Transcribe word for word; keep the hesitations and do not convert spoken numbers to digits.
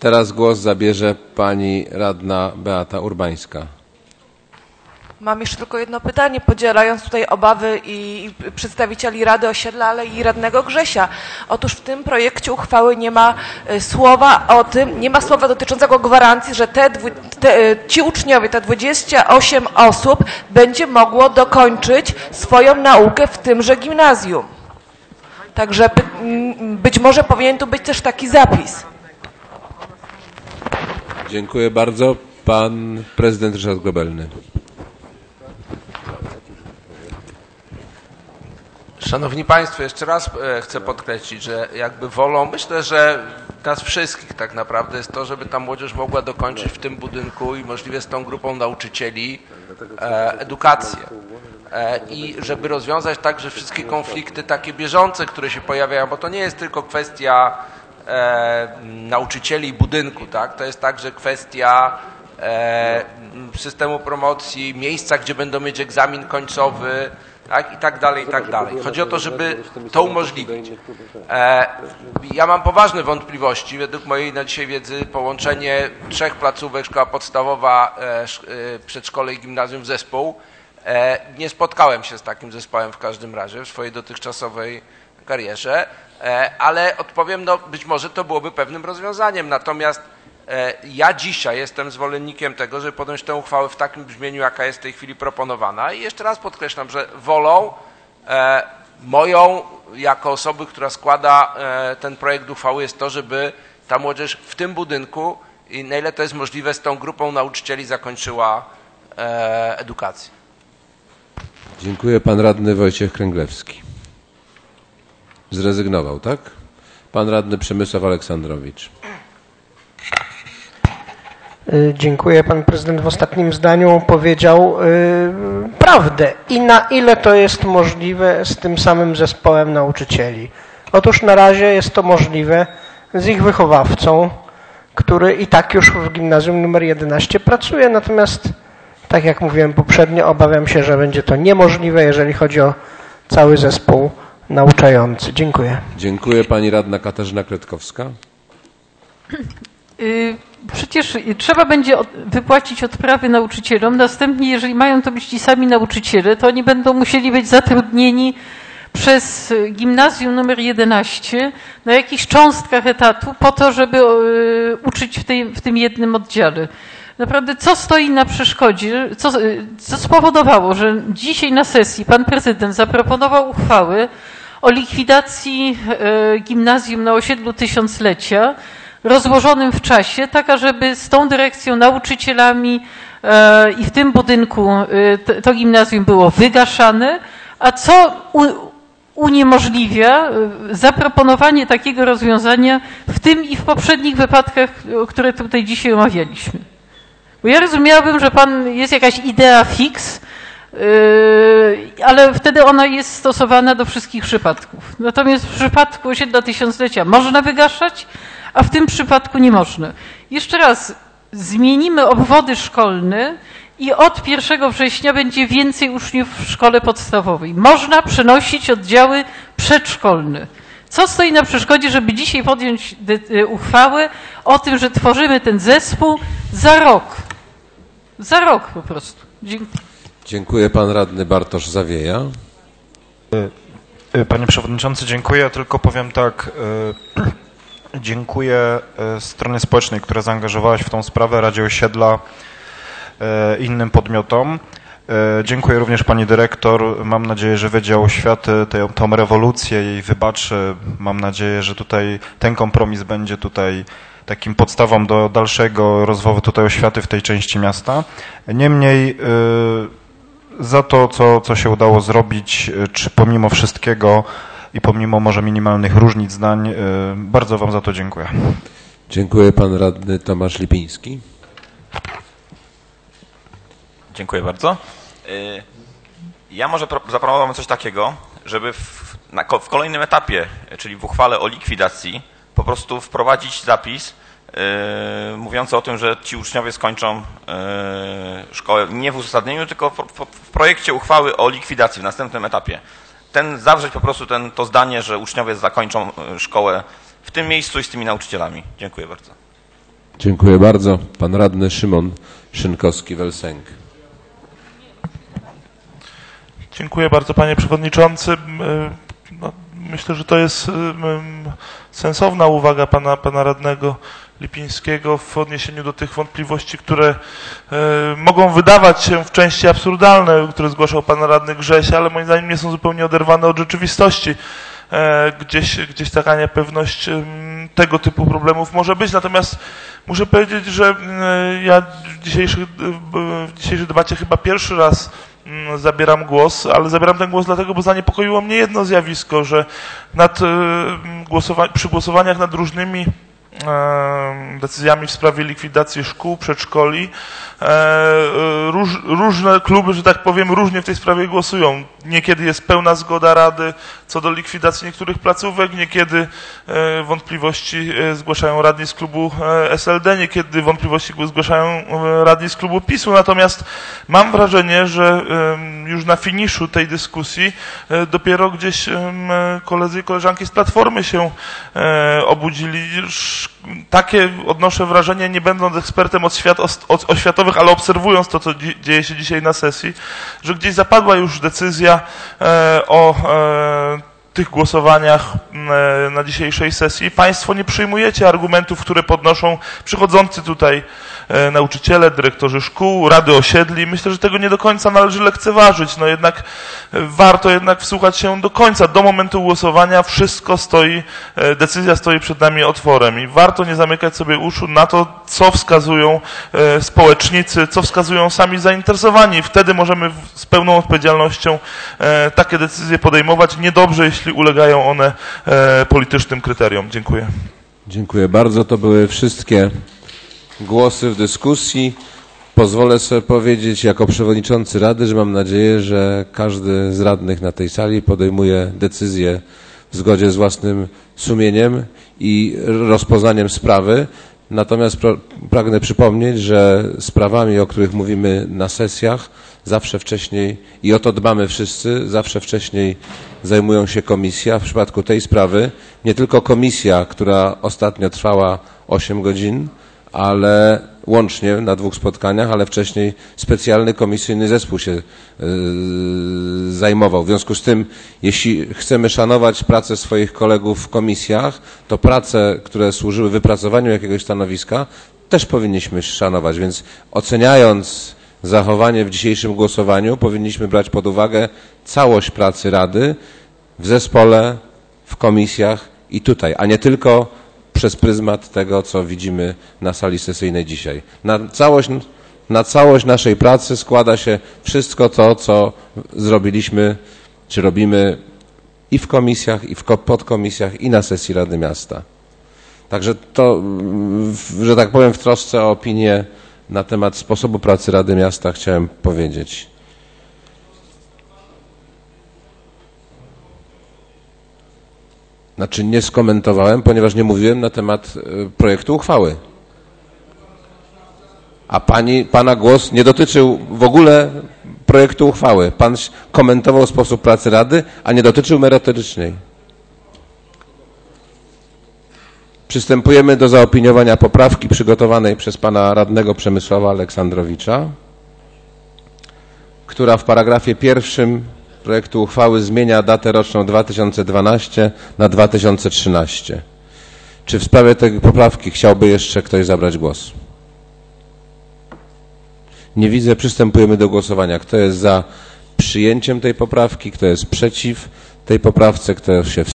Teraz głos zabierze pani radna Beata Urbańska. Mam jeszcze tylko jedno pytanie, podzielając tutaj obawy i przedstawicieli Rady Osiedla, ale i radnego Grzesia. Otóż w tym projekcie uchwały nie ma słowa o tym, nie ma słowa dotyczącego gwarancji, że te, te, ci uczniowie, te dwadzieścia osiem osób będzie mogło dokończyć swoją naukę w tymże gimnazjum. Także być może powinien tu być też taki zapis. Dziękuję bardzo. Pan prezydent Ryszard Grobelny. Szanowni Państwo, jeszcze raz chcę podkreślić, że jakby wolą, myślę, że nas wszystkich tak naprawdę jest to, żeby ta młodzież mogła dokończyć w tym budynku i możliwie z tą grupą nauczycieli e, edukację. E, I żeby rozwiązać także wszystkie konflikty takie bieżące, które się pojawiają, bo to nie jest tylko kwestia e, nauczycieli i budynku, tak? To jest także kwestia e, systemu promocji, miejsca, gdzie będą mieć egzamin końcowy, tak, i tak dalej, i tak dalej. Chodzi o to, żeby to umożliwić. E, ja mam poważne wątpliwości. Według mojej na dzisiaj wiedzy połączenie trzech placówek, szkoła podstawowa, e, e, przedszkole i gimnazjum w zespół. E, nie spotkałem się z takim zespołem w każdym razie w swojej dotychczasowej karierze, e, ale odpowiem, no być może to byłoby pewnym rozwiązaniem. Natomiast e, ja dzisiaj jestem zwolennikiem tego, żeby podjąć tę uchwałę w takim brzmieniu, jaka jest w tej chwili proponowana. I jeszcze raz podkreślam, że wolą e, moją, jako osoby, która składa e, ten projekt uchwały, jest to, żeby ta młodzież w tym budynku i na ile to jest możliwe z tą grupą nauczycieli zakończyła e, edukację. Dziękuję. Pan radny Wojciech Kręglewski. Zrezygnował, tak? Pan radny Przemysław Aleksandrowicz. Dziękuję. Pan prezydent w ostatnim zdaniu powiedział yy, prawdę. I na ile to jest możliwe z tym samym zespołem nauczycieli? Otóż na razie jest to możliwe z ich wychowawcą, który i tak już w gimnazjum numer jedenaście pracuje. Natomiast, tak jak mówiłem poprzednio, obawiam się, że będzie to niemożliwe, jeżeli chodzi o cały zespół nauczający. Dziękuję. Dziękuję. Pani radna Katarzyna Kretkowska. Przecież trzeba będzie wypłacić odprawy nauczycielom. Następnie, jeżeli mają to być ci sami nauczyciele, to oni będą musieli być zatrudnieni przez gimnazjum numer jedenaście na jakichś cząstkach etatu po to, żeby uczyć w, tej, w tym jednym oddziale. Naprawdę, co stoi na przeszkodzie, co, co spowodowało, że dzisiaj na sesji pan prezydent zaproponował uchwałę o likwidacji e, gimnazjum na osiedlu Tysiąclecia, rozłożonym w czasie, taka, żeby z tą dyrekcją, nauczycielami e, i w tym budynku e, to, to gimnazjum było wygaszane, a co u, uniemożliwia e, zaproponowanie takiego rozwiązania w tym i w poprzednich wypadkach, które tutaj dzisiaj omawialiśmy. Bo ja rozumiałabym, że pan jest jakaś idea fix, yy, ale wtedy ona jest stosowana do wszystkich przypadków. Natomiast w przypadku osiedla Tysiąclecia można wygaszać, a w tym przypadku nie można. Jeszcze raz, zmienimy obwody szkolne i od pierwszego września będzie więcej uczniów w szkole podstawowej. Można przenosić oddziały przedszkolne. Co stoi na przeszkodzie, żeby dzisiaj podjąć uchwałę o tym, że tworzymy ten zespół za rok? Za rok po prostu. Dziękuję. Dziękuję. Pan radny Bartosz Zawieja. Panie Przewodniczący, dziękuję. Ja tylko powiem tak. Dziękuję stronie społecznej, która zaangażowała się w tą sprawę, Radzie Osiedla, innym podmiotom. Dziękuję również pani dyrektor. Mam nadzieję, że Wydział Oświaty tę, tą rewolucję jej wybaczy. Mam nadzieję, że tutaj ten kompromis będzie tutaj takim podstawą do dalszego rozwoju tutaj oświaty w tej części miasta. Niemniej za to, co, co się udało zrobić, czy pomimo wszystkiego i pomimo może minimalnych różnic zdań, bardzo wam za to dziękuję. Dziękuję. Pan radny Tomasz Lipiński. Dziękuję bardzo. Ja może zaproponowałem coś takiego, żeby w, na, w kolejnym etapie, czyli w uchwale o likwidacji, po prostu wprowadzić zapis yy, mówiący o tym, że ci uczniowie skończą yy, szkołę nie w uzasadnieniu, tylko w, w, w projekcie uchwały o likwidacji w następnym etapie. Ten, zawrzeć po prostu ten, to zdanie, że uczniowie zakończą szkołę w tym miejscu i z tymi nauczycielami. Dziękuję bardzo. Dziękuję bardzo. Pan radny Szymon Szynkowski-Welsenk. Dziękuję bardzo, panie przewodniczący. No, myślę, że to jest sensowna uwaga pana, pana radnego Lipińskiego w odniesieniu do tych wątpliwości, które e, mogą wydawać się w części absurdalne, które zgłaszał pan radny Grześ, ale moim zdaniem nie są zupełnie oderwane od rzeczywistości. E, gdzieś, gdzieś taka niepewność e, tego typu problemów może być. Natomiast muszę powiedzieć, że e, ja w dzisiejszej, w dzisiejszej debacie chyba pierwszy raz m, zabieram głos, ale zabieram ten głos dlatego, bo zaniepokoiło mnie jedno zjawisko, że nad, e, głosowa- przy głosowaniach nad różnymi decyzjami w sprawie likwidacji szkół, przedszkoli. Róż, różne kluby, że tak powiem, różnie w tej sprawie głosują. Niekiedy jest pełna zgoda Rady co do likwidacji niektórych placówek, niekiedy wątpliwości zgłaszają radni z klubu S L D, niekiedy wątpliwości zgłaszają radni z klubu PiSu. Natomiast mam wrażenie, że już na finiszu tej dyskusji dopiero gdzieś koledzy i koleżanki z Platformy się obudzili. Takie odnoszę wrażenie, nie będąc ekspertem od świat, od oświatowych, ale obserwując to, co dzieje się dzisiaj na sesji, że gdzieś zapadła już decyzja e, o e, tych głosowaniach e, na dzisiejszej sesji. Państwo nie przyjmujecie argumentów, które podnoszą przychodzący tutaj e, nauczyciele, dyrektorzy szkół, rady osiedli. Myślę, że tego nie do końca należy lekceważyć. No jednak e, warto jednak wsłuchać się do końca. Do momentu głosowania wszystko stoi, e, decyzja stoi przed nami otworem i warto nie zamykać sobie uszu na to, co wskazują e, społecznicy, co wskazują sami zainteresowani. Wtedy możemy w, z pełną odpowiedzialnością e, takie decyzje podejmować. Niedobrze, jeśli ulegają one e, politycznym kryteriom. Dziękuję. Dziękuję bardzo. To były wszystkie głosy w dyskusji. Pozwolę sobie powiedzieć jako przewodniczący Rady, że mam nadzieję, że każdy z radnych na tej sali podejmuje decyzję w zgodzie z własnym sumieniem i rozpoznaniem sprawy. Natomiast pragnę przypomnieć, że sprawami, o których mówimy na sesjach, zawsze wcześniej, i o to dbamy wszyscy, zawsze wcześniej zajmują się komisja. W przypadku tej sprawy nie tylko komisja, która ostatnio trwała osiem godzin, ale łącznie na dwóch spotkaniach, ale wcześniej specjalny komisyjny zespół się yy, zajmował. W związku z tym, jeśli chcemy szanować pracę swoich kolegów w komisjach, to prace, które służyły wypracowaniu jakiegoś stanowiska, też powinniśmy szanować. Więc oceniając zachowanie w dzisiejszym głosowaniu, powinniśmy brać pod uwagę całość pracy Rady w zespole, w komisjach i tutaj, a nie tylko przez pryzmat tego, co widzimy na sali sesyjnej dzisiaj. Na całość, na całość naszej pracy składa się wszystko to, co zrobiliśmy, czy robimy i w komisjach, i w podkomisjach, i na sesji Rady Miasta. Także to, że tak powiem, w trosce o opinię na temat sposobu pracy Rady Miasta chciałem powiedzieć. Znaczy nie skomentowałem, ponieważ nie mówiłem na temat projektu uchwały. A pani, pana głos nie dotyczył w ogóle projektu uchwały. Pan komentował sposób pracy Rady, a nie dotyczył merytorycznej. Przystępujemy do zaopiniowania poprawki przygotowanej przez pana radnego Przemysława Aleksandrowicza, która w paragrafie pierwszym projektu uchwały zmienia datę roczną dwa tysiące dwanaście na dwa tysiące trzynaście. Czy w sprawie tej poprawki chciałby jeszcze ktoś zabrać głos? Nie widzę. Przystępujemy do głosowania. Kto jest za przyjęciem tej poprawki? Kto jest przeciw tej poprawce? Kto się